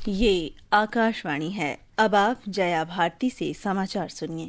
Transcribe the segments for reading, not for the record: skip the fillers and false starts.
ये आकाशवाणी है। अब आप जया भारती से समाचार सुनिए।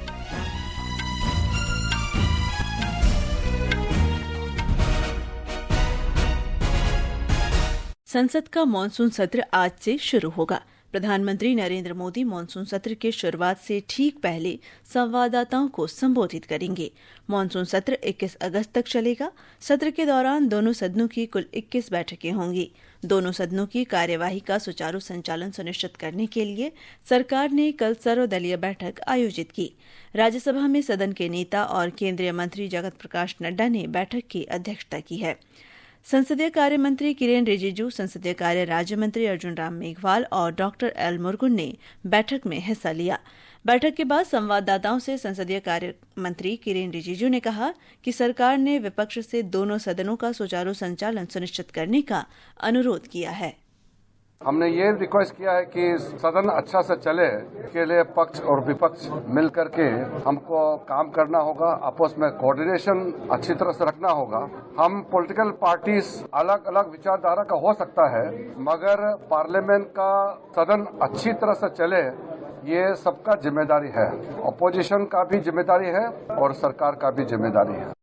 संसद का मानसून सत्र आज से शुरू होगा। प्रधानमंत्री नरेंद्र मोदी मानसून सत्र के शुरुआत से ठीक पहले संवाददाताओं को संबोधित करेंगे। मानसून सत्र 21 अगस्त तक चलेगा। सत्र के दौरान दोनों सदनों की कुल 21 बैठकें होंगी। दोनों सदनों की कार्यवाही का सुचारू संचालन सुनिश्चित करने के लिए सरकार ने कल सर्वदलीय बैठक आयोजित की। राज्यसभा में सदन के नेता और केंद्रीय मंत्री जगत प्रकाश नड्डा ने बैठक की अध्यक्षता की है। संसदीय कार्य मंत्री किरेन रिजिजू, संसदीय कार्य राज्य मंत्री अर्जुन राम मेघवाल और डॉक्टर एल मुरुगन ने बैठक में हिस्सा लिया। बैठक के बाद संवाददाताओं से संसदीय कार्य मंत्री किरेन रिजिजू ने कहा कि सरकार ने विपक्ष से दोनों सदनों का सुचारू संचालन सुनिश्चित करने का अनुरोध किया है। हमने ये रिक्वेस्ट किया है कि सदन अच्छा से चले के लिए पक्ष और विपक्ष मिल करके हमको काम करना होगा। आपस में कोऑर्डिनेशन अच्छी तरह से रखना होगा। हम पॉलिटिकल पार्टीज अलग अलग विचारधारा का हो सकता है, मगर पार्लियामेंट का सदन अच्छी तरह से चले ये सबका जिम्मेदारी है। अपोजिशन का भी जिम्मेदारी है और सरकार का भी जिम्मेदारी है।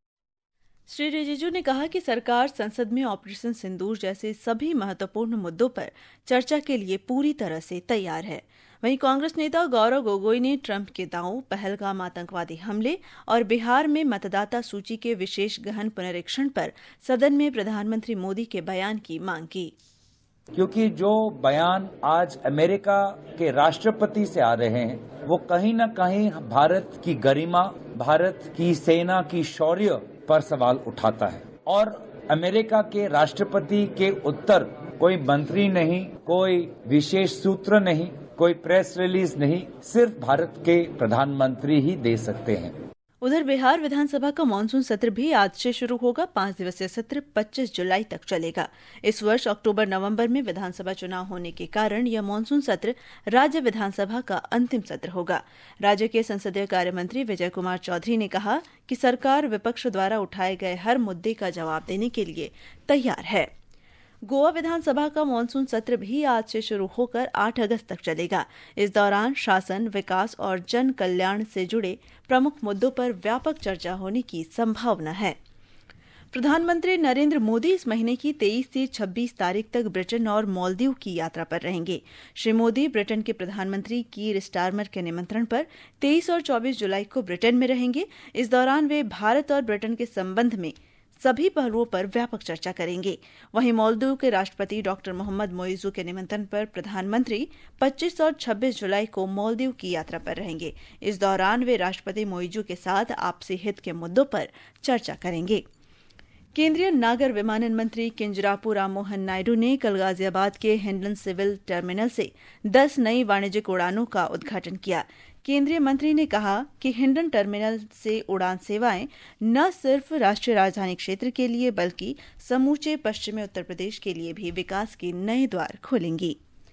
श्री रिजिजू ने कहा कि सरकार संसद में ऑपरेशन सिंदूर जैसे सभी महत्वपूर्ण मुद्दों पर चर्चा के लिए पूरी तरह से तैयार है। वहीं कांग्रेस नेता गौरव गोगोई ने ट्रंप के दावों, पहलगाम आतंकवादी हमले और बिहार में मतदाता सूची के विशेष गहन पुनरीक्षण पर सदन में प्रधानमंत्री मोदी के बयान की मांग की। क्योंकि जो बयान आज अमेरिका के राष्ट्रपति से आ रहे हैं वो कहीं न कहीं भारत की गरिमा, भारत की सेना की शौर्य पर सवाल उठाता है। और अमेरिका के राष्ट्रपति के उत्तर कोई मंत्री नहीं, कोई विशेष सूत्र नहीं, कोई प्रेस रिलीज नहीं, सिर्फ भारत के प्रधानमंत्री ही दे सकते हैं। उधर बिहार विधानसभा का मानसून सत्र भी आज से शुरू होगा। 5 दिवसीय सत्र 25 जुलाई तक चलेगा। इस वर्ष अक्टूबर-नवंबर में विधानसभा चुनाव होने के कारण यह मानसून सत्र राज्य विधानसभा का अंतिम सत्र होगा। राज्य के संसदीय कार्य मंत्री विजय कुमार चौधरी ने कहा कि सरकार विपक्ष द्वारा उठाए गए हर मुद्दे का जवाब देने के लिए तैयार है। गोवा विधानसभा का मानसून सत्र भी आज से शुरू होकर 8 अगस्त तक चलेगा। इस दौरान शासन, विकास और जन कल्याण से जुड़े प्रमुख मुद्दों पर व्यापक चर्चा होने की संभावना है। प्रधानमंत्री नरेंद्र मोदी इस महीने की 23 से 26 तारीख तक ब्रिटेन और मालदीव की यात्रा पर रहेंगे। श्री मोदी ब्रिटेन के प्रधानमंत्री कीर स्टारमर के निमंत्रण पर 23 और 24 जुलाई को ब्रिटेन में रहेंगे। इस दौरान वे भारत और ब्रिटेन के संबंध में सभी पहलुओं पर व्यापक चर्चा करेंगे। वहीं मालदीव के राष्ट्रपति डॉक्टर मोहम्मद मोइजू के निमंत्रण पर प्रधानमंत्री 25 और 26 जुलाई को मालदीव की यात्रा पर रहेंगे। इस दौरान वे राष्ट्रपति मोइजू के साथ आपसी हित के मुद्दों पर चर्चा करेंगे। केंद्रीय नागर विमानन मंत्री किंजरापू राममोहन नायडू ने कल गाजियाबाद के हिंडन सिविल टर्मिनल से 10 नई वाणिज्यिक उड़ानों का उद्घाटन किया। केंद्रीय मंत्री ने कहा कि हिंडन टर्मिनल से उड़ान सेवाएं न सिर्फ राष्ट्रीय राजधानी क्षेत्र के लिए बल्कि समूचे पश्चिमी उत्तर प्रदेश के लिए भी विकास के नए द्वार खोलेंगी।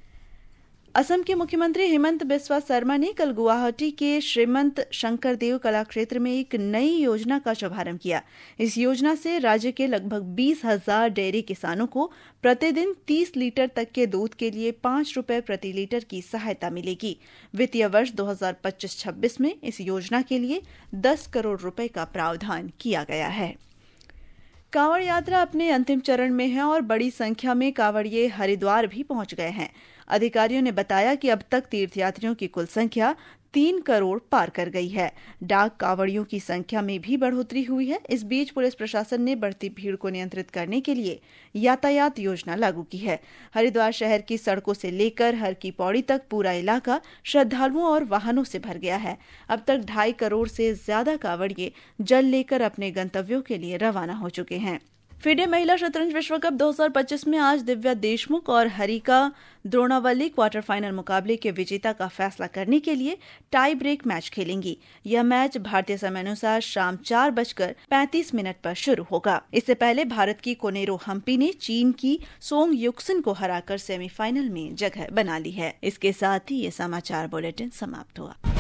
असम के मुख्यमंत्री हेमंत बिस्वा शर्मा ने कल गुवाहाटी के श्रीमंत शंकरदेव कला क्षेत्र में एक नई योजना का शुभारंभ किया। इस योजना से राज्य के लगभग 20,000 डेयरी किसानों को प्रतिदिन 30 लीटर तक के दूध के लिए 5 रुपए प्रति लीटर की सहायता मिलेगी। वित्तीय वर्ष 2025-26 में इस योजना के लिए 10 करोड़ रुपए का प्रावधान किया गया है। कांवड़ यात्रा अपने अंतिम चरण में है और बड़ी संख्या में कांवड़िए हरिद्वार भी पहुंच गए हैं। अधिकारियों ने बताया कि अब तक तीर्थयात्रियों की कुल संख्या 3 करोड़ पार कर गई है। डाक कांवड़ियों की संख्या में भी बढ़ोतरी हुई है। इस बीच पुलिस प्रशासन ने बढ़ती भीड़ को नियंत्रित करने के लिए यातायात योजना लागू की है। हरिद्वार शहर की सड़कों से लेकर हर की पौड़ी तक पूरा इलाका श्रद्धालुओं और वाहनों से भर गया है। अब तक 2.5 करोड़ से ज्यादा कांवड़िए जल लेकर अपने गंतव्यों के लिए रवाना हो चुके हैं। फिडे महिला शतरंज विश्व कप 2025 में आज दिव्या देशमुख और हरिका द्रोणावली क्वार्टर फाइनल मुकाबले के विजेता का फैसला करने के लिए टाई ब्रेक मैच खेलेंगी। यह मैच भारतीय समयानुसार शाम 4:35 पर शुरू होगा। इससे पहले भारत की कोनेरो हम्पी ने चीन की सोंग युक्सिन को हराकर सेमीफाइनल में जगह बना ली है। इसके साथ ही ये समाचार बुलेटिन समाप्त हुआ।